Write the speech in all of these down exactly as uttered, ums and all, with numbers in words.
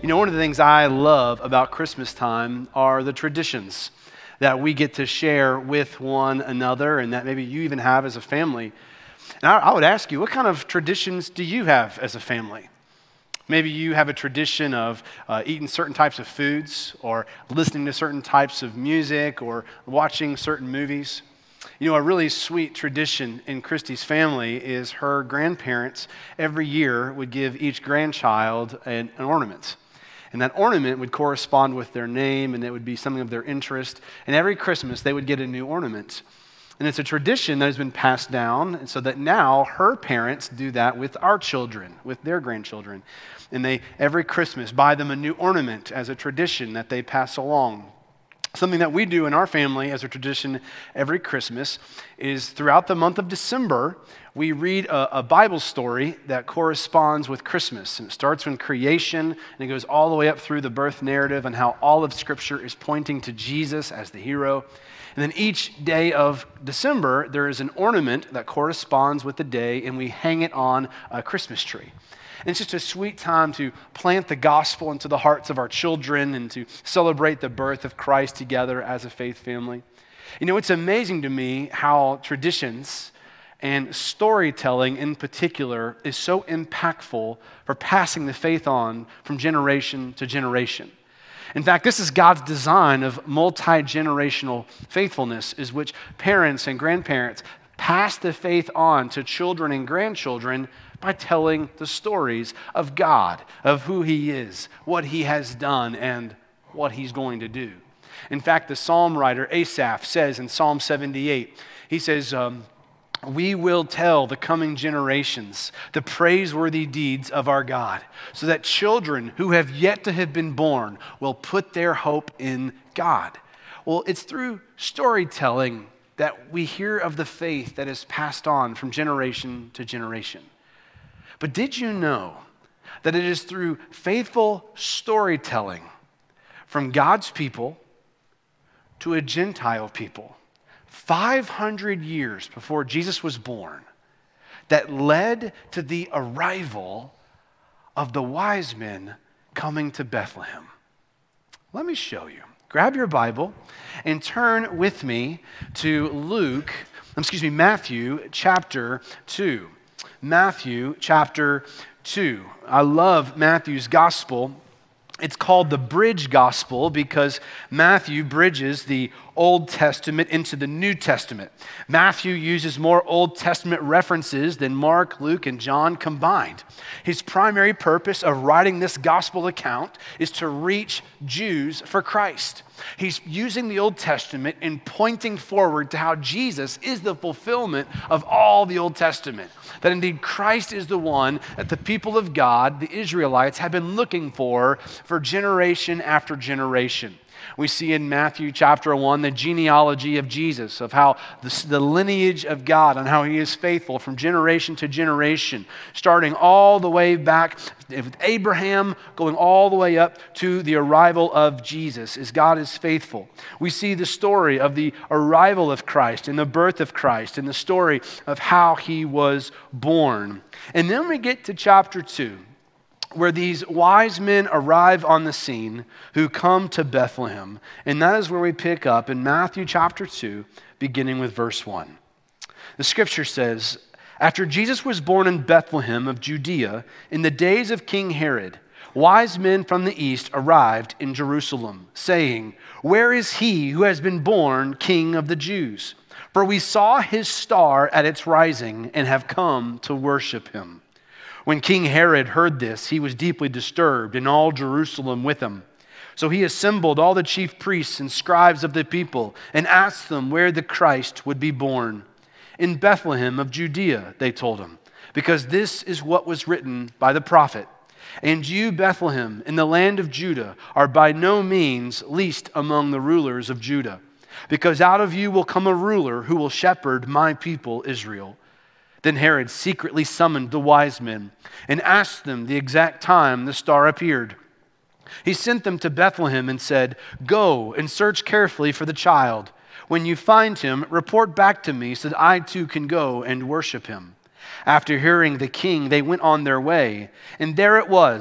You know, one of the things I love about Christmas time are the traditions that we get to share with one another and that maybe you even have as a family. And I, I would ask you, what kind of traditions do you have as a family? Maybe you have a tradition of uh, eating certain types of foods or listening to certain types of music or watching certain movies. You know, a really sweet tradition in Christy's family is her grandparents every year would give each grandchild an, an ornament. And that ornament would correspond with their name, and it would be something of their interest. And every Christmas, they would get a new ornament. And it's a tradition that has been passed down, and so that now her parents do that with our children, with their grandchildren. And they, every Christmas, buy them a new ornament as a tradition that they pass along. Something that we do in our family as a tradition every Christmas is throughout the month of December, we read a, a Bible story that corresponds with Christmas. And it starts with creation, and it goes all the way up through the birth narrative and how all of Scripture is pointing to Jesus as the hero. And then each day of December, there is an ornament that corresponds with the day, and we hang it on a Christmas tree. And it's just a sweet time to plant the gospel into the hearts of our children and to celebrate the birth of Christ together as a faith family. You know, it's amazing to me how traditions and storytelling in particular is so impactful for passing the faith on from generation to generation. In fact, this is God's design of multi-generational faithfulness, is which parents and grandparents pass the faith on to children and grandchildren by telling the stories of God, of who He is, what He has done, and what He's going to do. In fact, the psalm writer Asaph says in Psalm seventy-eight, he says, um, we will tell the coming generations the praiseworthy deeds of our God, so that children who have yet to have been born will put their hope in God. Well, it's through storytelling that we hear of the faith that is passed on from generation to generation. But did you know that it is through faithful storytelling from God's people to a Gentile people, five hundred years before Jesus was born, that led to the arrival of the wise men coming to Bethlehem? Let me show you. Grab your Bible and turn with me to Luke, excuse me, Matthew chapter two. Matthew chapter two. I love Matthew's gospel. It's called the Bridge Gospel because Matthew bridges the Old Testament into the New Testament. Matthew uses more Old Testament references than Mark, Luke, and John combined. His primary purpose of writing this gospel account is to reach Jews for Christ. He's using the Old Testament and pointing forward to how Jesus is the fulfillment of all the Old Testament. That indeed Christ is the one that the people of God, the Israelites, have been looking for for generation after generation. We see in Matthew chapter one the genealogy of Jesus, of how the, the lineage of God and how He is faithful from generation to generation, starting all the way back with Abraham, going all the way up to the arrival of Jesus, as God is faithful. We see the story of the arrival of Christ and the birth of Christ and the story of how He was born. And then we get to chapter two, where these wise men arrive on the scene who come to Bethlehem. And that is where we pick up in Matthew chapter two, beginning with verse one. The scripture says, after Jesus was born in Bethlehem of Judea, in the days of King Herod, wise men from the east arrived in Jerusalem, saying, where is he who has been born King of the Jews? For we saw his star at its rising and have come to worship him. When King Herod heard this, he was deeply disturbed, and all Jerusalem with him. So he assembled all the chief priests and scribes of the people and asked them where the Christ would be born. In Bethlehem of Judea, they told him, because this is what was written by the prophet. And you, Bethlehem, in the land of Judah, are by no means least among the rulers of Judah, because out of you will come a ruler who will shepherd my people Israel. Then Herod secretly summoned the wise men and asked them the exact time the star appeared. He sent them to Bethlehem and said, go and search carefully for the child. When you find him, report back to me so that I too can go and worship him. After hearing the king, they went on their way, and there it was,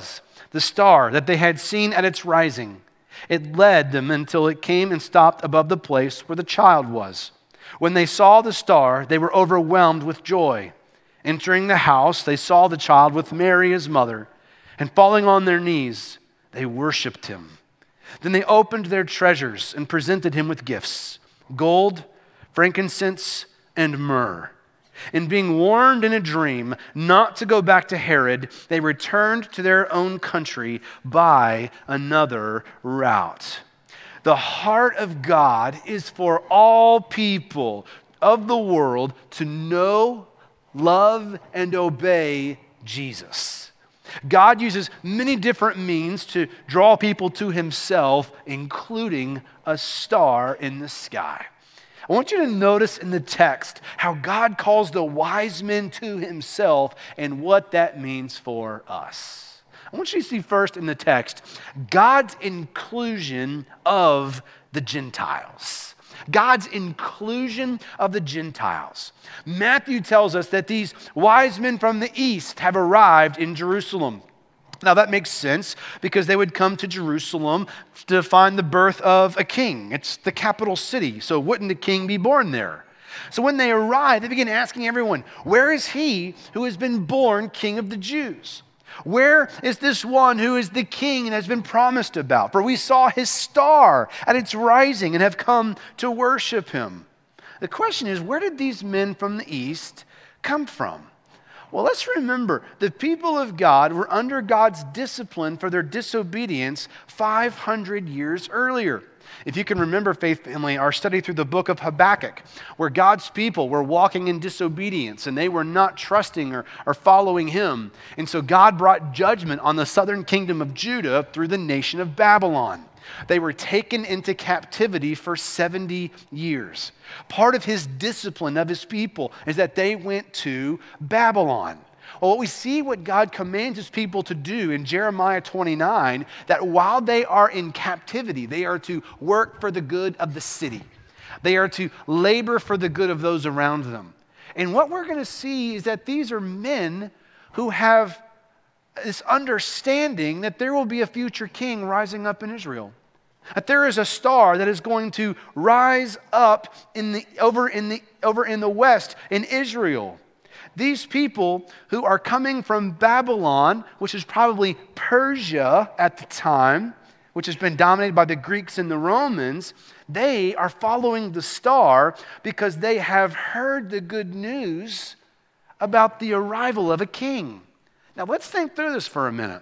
the star that they had seen at its rising. It led them until it came and stopped above the place where the child was. When they saw the star, they were overwhelmed with joy. Entering the house, they saw the child with Mary, his mother, and falling on their knees, they worshipped him. Then they opened their treasures and presented him with gifts, gold, frankincense, and myrrh. And being warned in a dream not to go back to Herod, they returned to their own country by another route. The heart of God is for all people of the world to know, love, and obey Jesus. God uses many different means to draw people to himself, including a star in the sky. I want you to notice in the text how God calls the wise men to himself and what that means for us. I want you to see first in the text God's inclusion of the Gentiles. God's inclusion of the Gentiles. Matthew tells us that these wise men from the east have arrived in Jerusalem. Now that makes sense because they would come to Jerusalem to find the birth of a king. It's the capital city, so wouldn't the king be born there? So when they arrive, they begin asking everyone, where is he who has been born king of the Jews? Where is this one who is the king and has been promised about? For we saw his star at its rising and have come to worship him. The question is, where did these men from the east come from? Well, let's remember, the people of God were under God's discipline for their disobedience five hundred years earlier. If you can remember, Faith Family, our study through the book of Habakkuk, where God's people were walking in disobedience and they were not trusting or, or following him. And so God brought judgment on the southern kingdom of Judah through the nation of Babylon. They were taken into captivity for seventy years. Part of his discipline of his people is that they went to Babylon. Well, we see what God commands his people to do in Jeremiah twenty-nine, that while they are in captivity, they are to work for the good of the city. They are to labor for the good of those around them. And what we're going to see is that these are men who have this understanding that there will be a future king rising up in Israel. That there is a star that is going to rise up in the, over, in the, over in the west in Israel. These people who are coming from Babylon, which is probably Persia at the time, which has been dominated by the Greeks and the Romans, they are following the star because they have heard the good news about the arrival of a king. Now let's think through this for a minute.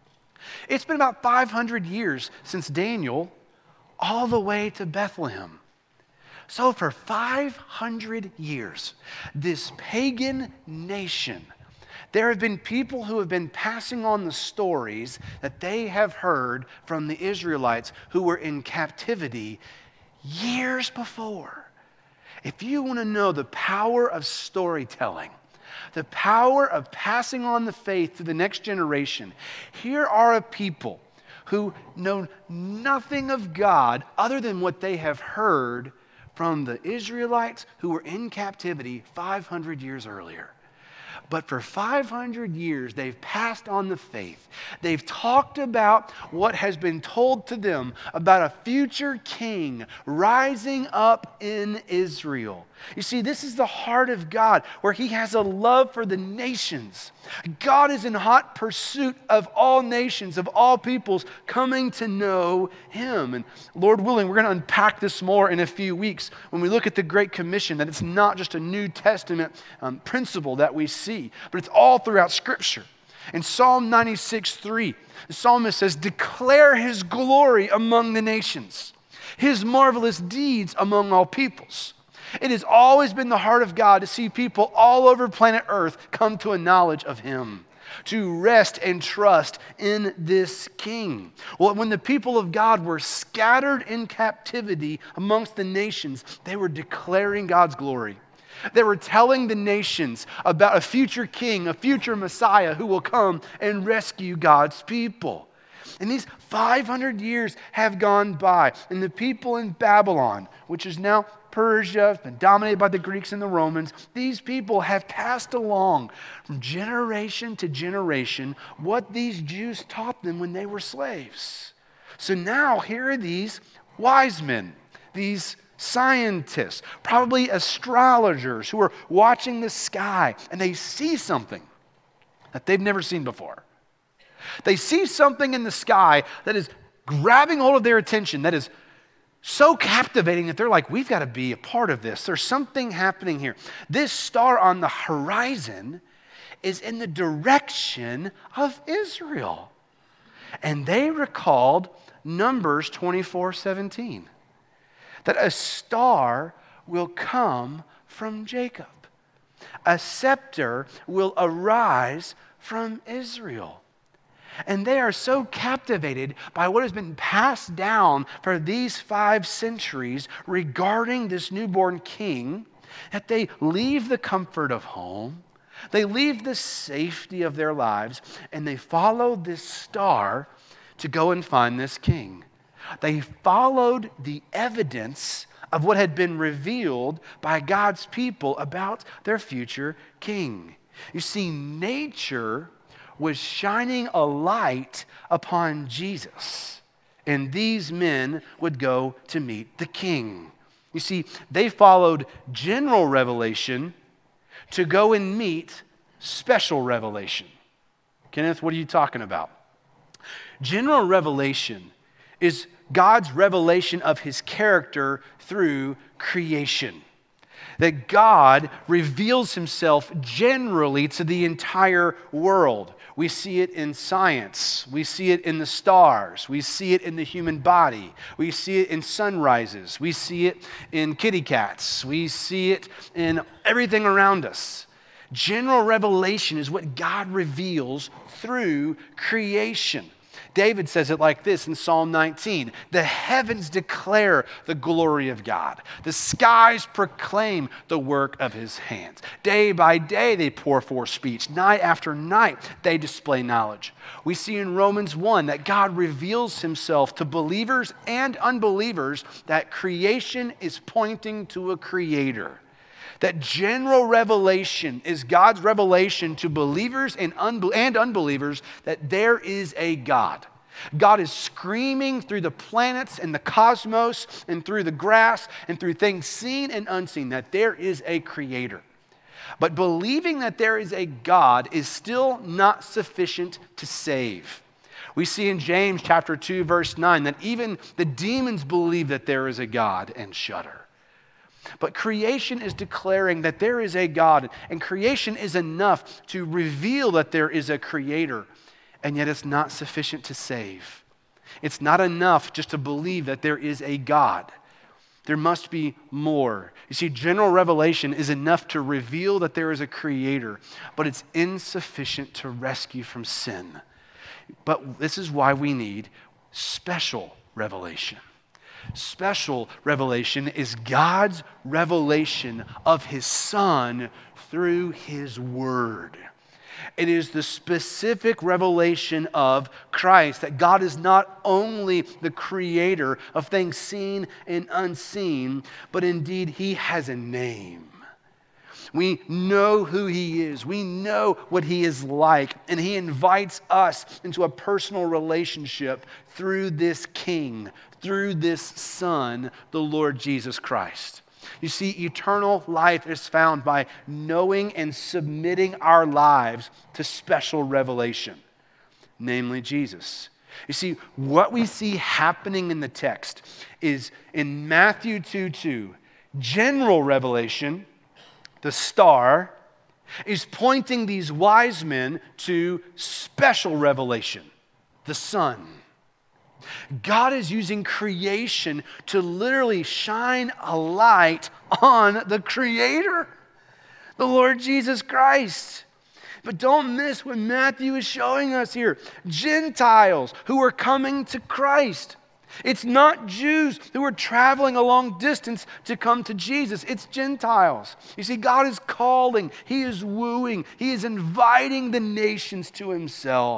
It's been about five hundred years since Daniel all the way to Bethlehem. So for five hundred years, this pagan nation, there have been people who have been passing on the stories that they have heard from the Israelites who were in captivity years before. If you want to know the power of storytelling, the power of passing on the faith to the next generation, here are a people who know nothing of God other than what they have heard from the Israelites who were in captivity five hundred years earlier. But for five hundred years, they've passed on the faith. They've talked about what has been told to them about a future king rising up in Israel. You see, this is the heart of God, where he has a love for the nations. God is in hot pursuit of all nations, of all peoples, coming to know him. And Lord willing, we're going to unpack this more in a few weeks when we look at the Great Commission, that it's not just a New Testament um, principle that we see, but it's all throughout Scripture. In Psalm ninety-six three, the psalmist says, "Declare his glory among the nations, his marvelous deeds among all peoples." It has always been the heart of God to see people all over planet Earth come to a knowledge of him, to rest and trust in this king. Well, when the people of God were scattered in captivity amongst the nations, they were declaring God's glory. They were telling the nations about a future king, a future Messiah who will come and rescue God's people. And these five hundred years have gone by, and the people in Babylon, which is now Persia, has been dominated by the Greeks and the Romans, these people have passed along from generation to generation what these Jews taught them when they were slaves. So now here are these wise men, these scientists, probably astrologers who are watching the sky, and they see something that they've never seen before. They see something in the sky that is grabbing hold of their attention, that is so captivating that they're like, we've got to be a part of this. There's something happening here. This star on the horizon is in the direction of Israel. And they recalled Numbers twenty-four seventeen, that a star will come from Jacob. A scepter will arise from Israel. And they are so captivated by what has been passed down for these five centuries regarding this newborn king that they leave the comfort of home, they leave the safety of their lives, and they follow this star to go and find this king. They followed the evidence of what had been revealed by God's people about their future king. You see, nature was shining a light upon Jesus, and these men would go to meet the king. You see, they followed general revelation to go and meet special revelation. Kenneth, what are you talking about? General revelation is God's revelation of his character through creation. That God reveals himself generally to the entire world. We see it in science. We see it in the stars. We see it in the human body. We see it in sunrises. We see it in kitty cats. We see it in everything around us. General revelation is what God reveals through creation. David says it like this in Psalm nineteen. The heavens declare the glory of God. The skies proclaim the work of his hands. Day by day they pour forth speech. Night after night they display knowledge. We see in Romans one that God reveals himself to believers and unbelievers, that creation is pointing to a creator. That general revelation is God's revelation to believers and, unbe- and unbelievers that there is a God. God is screaming through the planets and the cosmos and through the grass and through things seen and unseen that there is a creator. But believing that there is a God is still not sufficient to save. We see in James chapter two, verse nine, that even the demons believe that there is a God and shudder. But creation is declaring that there is a God, and creation is enough to reveal that there is a creator, and yet it's not sufficient to save. It's not enough just to believe that there is a God. There must be more. You see, general revelation is enough to reveal that there is a creator, but it's insufficient to rescue from sin. But this is why we need special revelation. Special revelation is God's revelation of his Son through his Word. It is the specific revelation of Christ, that God is not only the creator of things seen and unseen, but indeed he has a name. We know who he is. We know what he is like. And he invites us into a personal relationship through this King, through this Son, the Lord Jesus Christ. You see, eternal life is found by knowing and submitting our lives to special revelation, namely Jesus. You see, what we see happening in the text is in Matthew two two, general revelation, the star, is pointing these wise men to special revelation, the Son. God is using creation to literally shine a light on the Creator, the Lord Jesus Christ. But don't miss what Matthew is showing us here. Gentiles who are coming to Christ. It's not Jews who are traveling a long distance to come to Jesus. It's Gentiles. You see, God is calling. He is wooing. He is inviting the nations to himself.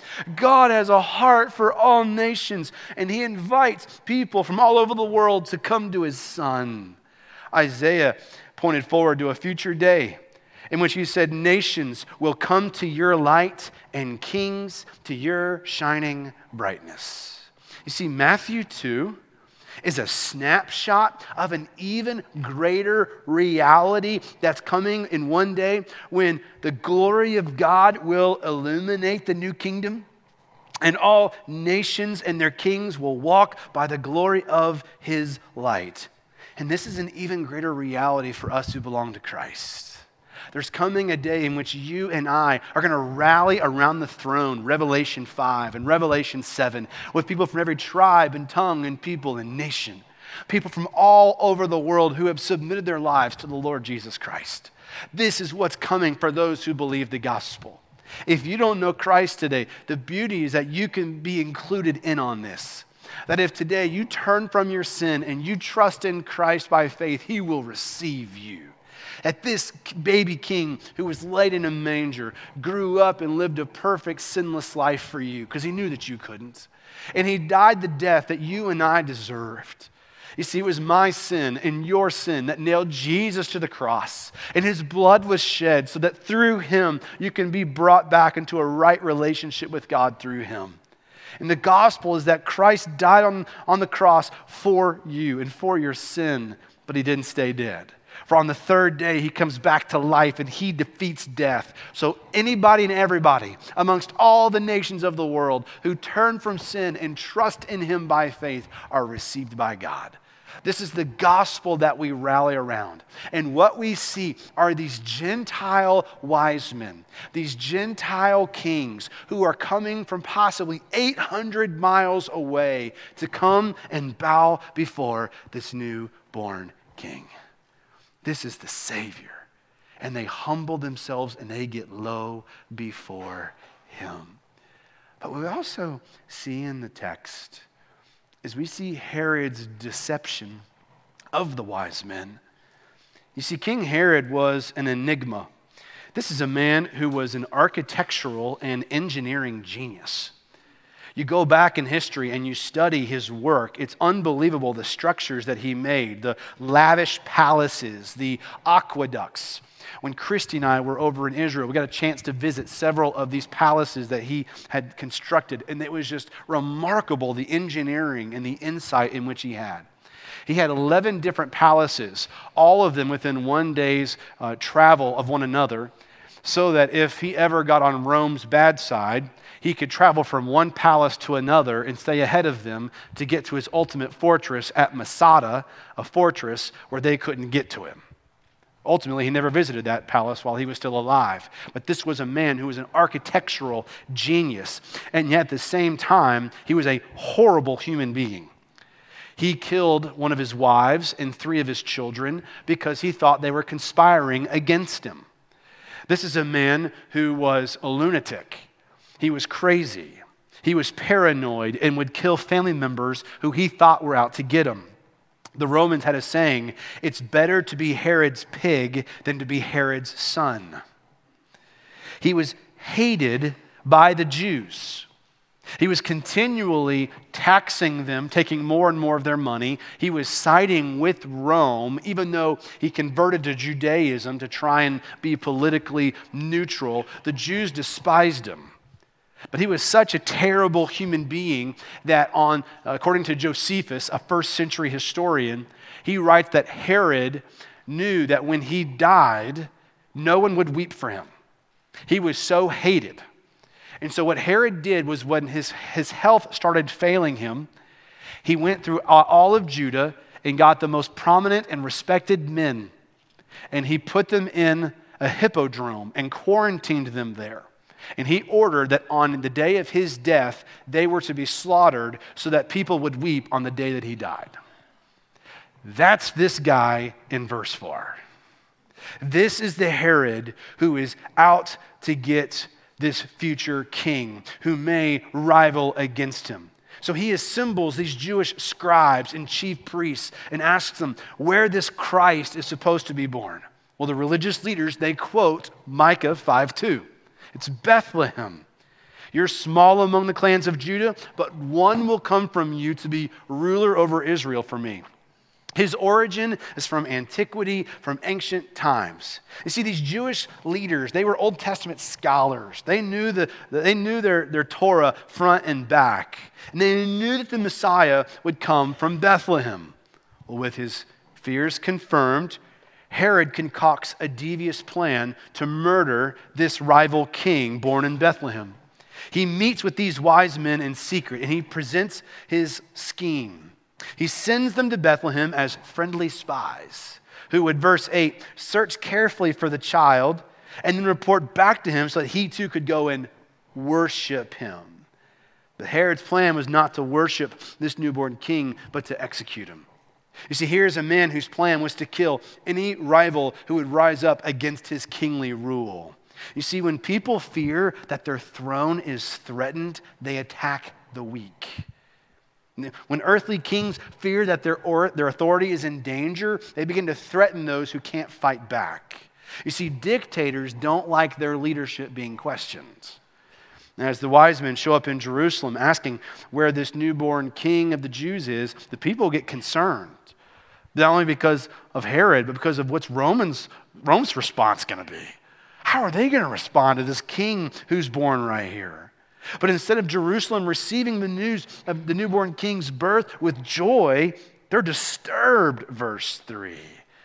God has a heart for all nations, and he invites people from all over the world to come to his Son. Isaiah pointed forward to a future day in which he said, nations will come to your light and kings to your shining brightness. You see, Matthew two is a snapshot of an even greater reality that's coming in one day when the glory of God will illuminate the new kingdom, and all nations and their kings will walk by the glory of his light. And this is an even greater reality for us who belong to Christ. There's coming a day in which you and I are going to rally around the throne, Revelation five and Revelation seven, with people from every tribe and tongue and people and nation. People from all over the world who have submitted their lives to the Lord Jesus Christ. This is what's coming for those who believe the gospel. If you don't know Christ today, the beauty is that you can be included in on this. That if today you turn from your sin and you trust in Christ by faith, he will receive you. That this baby king who was laid in a manger grew up and lived a perfect sinless life for you because he knew that you couldn't. And he died the death that you and I deserved. You see, it was my sin and your sin that nailed Jesus to the cross. And his blood was shed so that through him you can be brought back into a right relationship with God through him. And the gospel is that Christ died on, on the cross for you and for your sin, but he didn't stay dead. For on the third day, he comes back to life and he defeats death. So anybody and everybody amongst all the nations of the world who turn from sin and trust in him by faith are received by God. This is the gospel that we rally around. And what we see are these Gentile wise men, these Gentile kings who are coming from possibly eight hundred miles away to come and bow before this newborn king. This is the Savior. And they humble themselves and they get low before him. But we also see in the text is we see Herod's deception of the wise men. You see, King Herod was an enigma. This is a man who was an architectural and engineering genius. You go back in history and you study his work. It's unbelievable the structures that he made, the lavish palaces, the aqueducts. When Christy and I were over in Israel, we got a chance to visit several of these palaces that he had constructed, and it was just remarkable, the engineering and the insight in which he had. He had eleven different palaces, all of them within one day's uh, travel of one another, so that if he ever got on Rome's bad side, he could travel from one palace to another and stay ahead of them to get to his ultimate fortress at Masada, a fortress where they couldn't get to him. Ultimately, he never visited that palace while he was still alive. But this was a man who was an architectural genius. And yet at the same time, he was a horrible human being. He killed one of his wives and three of his children because he thought they were conspiring against him. This is a man who was a lunatic. He was crazy. He was paranoid and would kill family members who he thought were out to get him. The Romans had a saying, it's better to be Herod's pig than to be Herod's son. He was hated by the Jews. He was continually taxing them, taking more and more of their money. He was siding with Rome, even though he converted to Judaism to try and be politically neutral. The Jews despised him. But he was such a terrible human being that on, according to Josephus, a first century historian, he writes that Herod knew that when he died, no one would weep for him. He was so hated. And so what Herod did was when his, his health started failing him, he went through all of Judah and got the most prominent and respected men. And he put them in a hippodrome and quarantined them there. And he ordered that on the day of his death, they were to be slaughtered so that people would weep on the day that he died. That's this guy in verse four. This is the Herod who is out to get this future king who may rival against him. So he assembles these Jewish scribes and chief priests and asks them where this Christ is supposed to be born. Well, the religious leaders, they quote Micah five two. It's Bethlehem. You're small among the clans of Judah, but one will come from you to be ruler over Israel for me. His origin is from antiquity, from ancient times. You see, these Jewish leaders, they were Old Testament scholars. They knew, the, they knew their, their Torah front and back. And they knew that the Messiah would come from Bethlehem. Well, with his fears confirmed, Herod concocts a devious plan to murder this rival king born in Bethlehem. He meets with these wise men in secret, and he presents his scheme. He sends them to Bethlehem as friendly spies who would, verse eight, search carefully for the child and then report back to him so that he too could go and worship him. But Herod's plan was not to worship this newborn king, but to execute him. You see, here's a man whose plan was to kill any rival who would rise up against his kingly rule. You see, when people fear that their throne is threatened, they attack the weak. When earthly kings fear that their, or, their authority is in danger, they begin to threaten those who can't fight back. You see, dictators don't like their leadership being questioned. And as the wise men show up in Jerusalem asking where this newborn king of the Jews is, the people get concerned. Not only because of Herod, but because of what's Romans, Rome's response going to be. How are they going to respond to this king who's born right here? But instead of Jerusalem receiving the news of the newborn king's birth with joy, they're disturbed, verse three.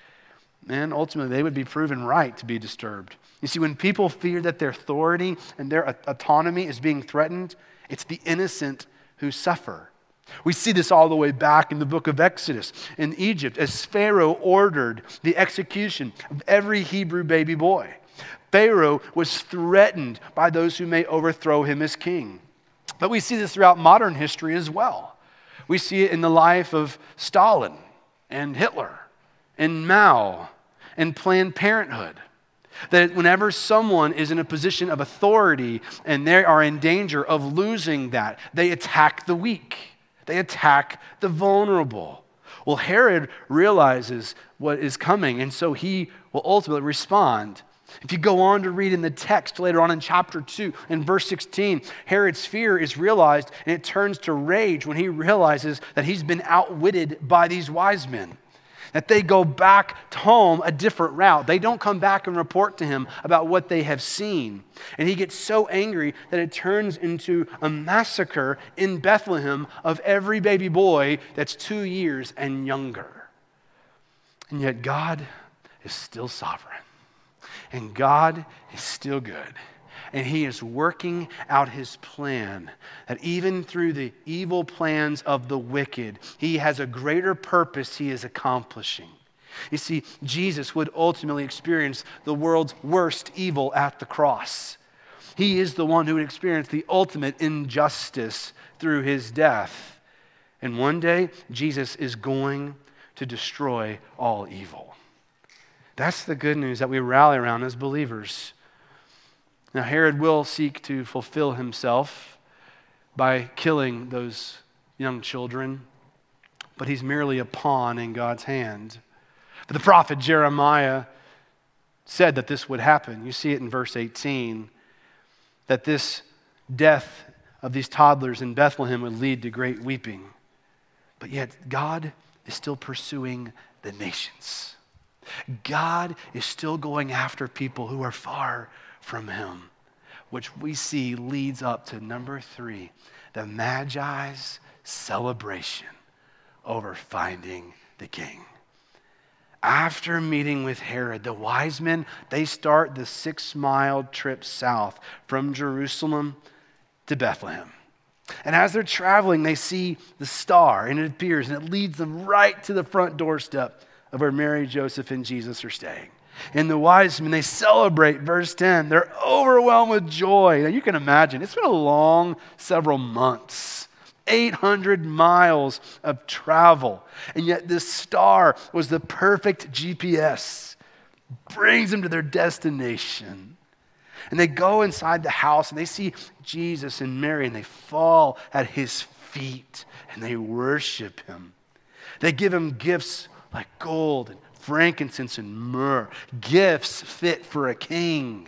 And ultimately, they would be proven right to be disturbed. You see, when people fear that their authority and their autonomy is being threatened, it's the innocent who suffer. We see this all the way back in the book of Exodus in Egypt, as Pharaoh ordered the execution of every Hebrew baby boy. Pharaoh was threatened by those who may overthrow him as king. But we see this throughout modern history as well. We see it in the life of Stalin and Hitler and Mao and Planned Parenthood. That whenever someone is in a position of authority and they are in danger of losing that, they attack the weak. They attack the vulnerable. Well, Herod realizes what is coming, and so he will ultimately respond. If you go on to read in the text later on in chapter two, in verse sixteen, Herod's fear is realized and it turns to rage when he realizes that he's been outwitted by these wise men. That they go back home a different route. They don't come back and report to him about what they have seen. And he gets so angry that it turns into a massacre in Bethlehem of every baby boy that's two years and younger. And yet God is still sovereign. And God is still good. And he is working out his plan, that even through the evil plans of the wicked, he has a greater purpose he is accomplishing. You see, Jesus would ultimately experience the world's worst evil at the cross. He is the one who would experience the ultimate injustice through his death. And one day, Jesus is going to destroy all evil. That's the good news that we rally around as believers. Now, Herod will seek to fulfill himself by killing those young children, but he's merely a pawn in God's hand. But the prophet Jeremiah said that this would happen. You see it in verse eighteen, that this death of these toddlers in Bethlehem would lead to great weeping. But yet, God is still pursuing the nations. God is still going after people who are far from him, which we see leads up to number three, the Magi's celebration over finding the king. After meeting with Herod, the wise men, they start the six-mile trip south from Jerusalem to Bethlehem. And as they're traveling, they see the star, and it appears, and it leads them right to the front doorstep of where Mary, Joseph, and Jesus are staying. And the wise men, they celebrate, verse ten. They're overwhelmed with joy. Now you can imagine, it's been a long several months, eight hundred miles of travel. And yet this star was the perfect G P S. Brings them to their destination. And they go inside the house and they see Jesus and Mary and they fall at his feet and they worship him. They give him gifts like gold and frankincense and myrrh, gifts fit for a king.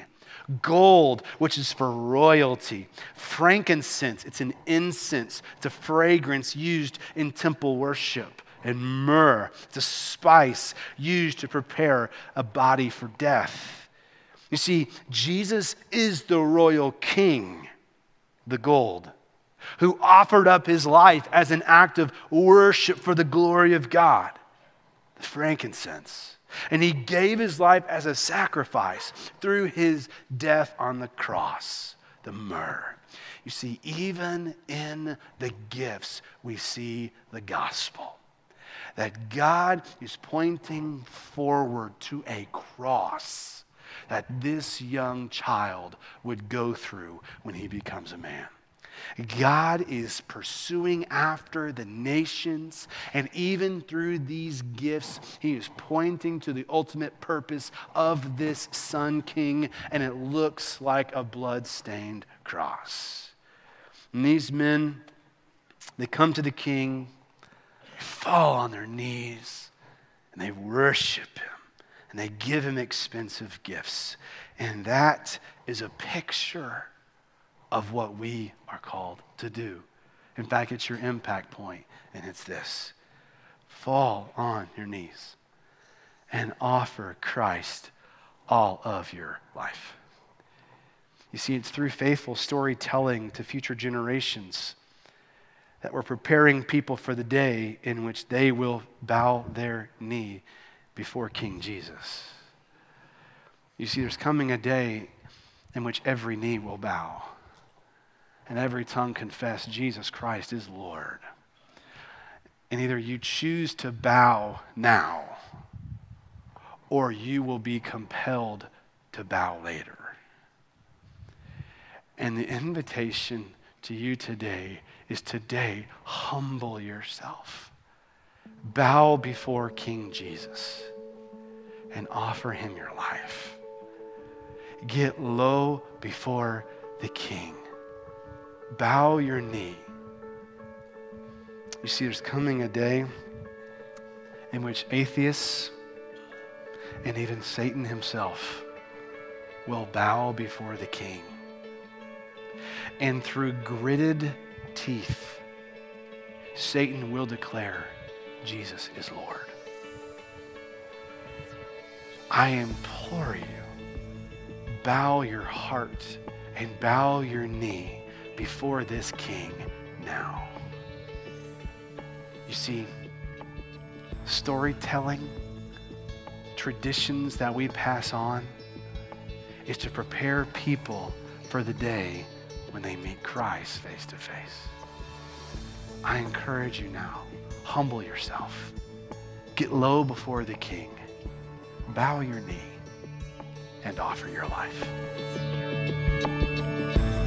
Gold, which is for royalty. Frankincense, it's an incense. It's a fragrance used in temple worship. And myrrh, it's a spice used to prepare a body for death. You see, Jesus is the royal king, the gold, who offered up his life as an act of worship for the glory of God, the frankincense. And he gave his life as a sacrifice through his death on the cross, the myrrh. You see, even in the gifts, we see the gospel. That God is pointing forward to a cross that this young child would go through when he becomes a man. God is pursuing after the nations, and even through these gifts, he is pointing to the ultimate purpose of this Son King, and it looks like a blood-stained cross. And these men, they come to the king, they fall on their knees, and they worship him, and they give him expensive gifts. And that is a picture of what we are called to do. In fact, it's your impact point, and it's this: fall on your knees and offer Christ all of your life. You see, it's through faithful storytelling to future generations that we're preparing people for the day in which they will bow their knee before King Jesus. You see, there's coming a day in which every knee will bow and every tongue confess Jesus Christ is Lord. And either you choose to bow now, or you will be compelled to bow later. And the invitation to you today is today, humble yourself. Bow before King Jesus and offer him your life. Get low before the King. Bow your knee. You see, there's coming a day in which atheists and even Satan himself will bow before the King. And through gritted teeth, Satan will declare Jesus is Lord. I implore you, bow your heart and bow your knee before this King now. You see, storytelling, traditions that we pass on is to prepare people for the day when they meet Christ face to face. I encourage you now, humble yourself. Get low before the King. Bow your knee and offer your life.